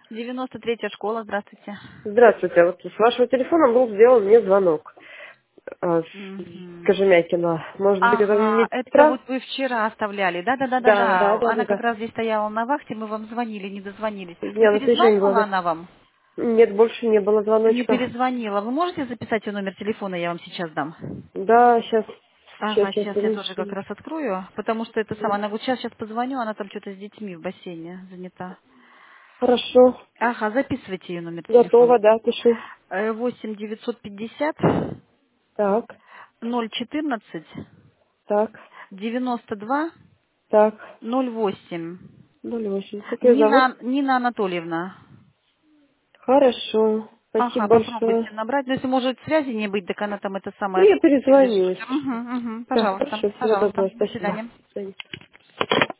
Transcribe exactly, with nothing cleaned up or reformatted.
девяносто третья школа, здравствуйте. Здравствуйте. Вот с вашего телефона был сделан мне звонок. А, с Мгм. Кожемякина. Может быть, это Ага, это медсестра? вот вы вчера оставляли, Да, да, да-да-да-да-да. да, да, Она как да. раз здесь стояла на вахте, мы вам звонили, не дозвонились. Не Я на следующий день была, перезванивала да. она вам? Нет, больше не было Не звоночка. перезвонила. Вы можете записать ее номер телефона, я вам сейчас дам? Да, сейчас, сейчас, Ага, сейчас, сейчас я тоже как минуточку. раз открою, потому что это сама, она вот сейчас, сейчас позвоню, она там что-то с детьми в бассейне занята. Хорошо. Ага, записывайте ее номер телефона. Готово, да, пишу. Э, восемь девятьсот пятьдесят Так, ноль четырнадцать так, девяносто два так. ноль восемь. ноль восемь. Как ее зовут? Нина, Нина Анатольевна. Хорошо. Спасибо Ага, попробуйте большое. набрать. Но если может связи не быть, так она там это Ну, самое я перезвоню, переживет. если что. Угу, угу, Да, пожалуйста, хорошо, всего пожалуйста. доброго. До Спасибо. свидания. До свидания.